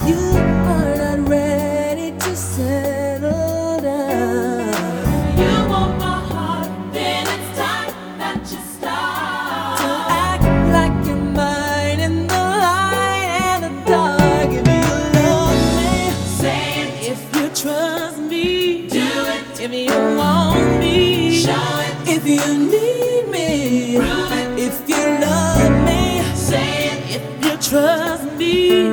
you are not ready to settle down. You want my heart, then it's time that you start To act like you're mine in the light and the dark. If you love me, say it, if you trust me, do it, if you want me, show it, if you need me, prove it, if you love me, say it, if you trust me.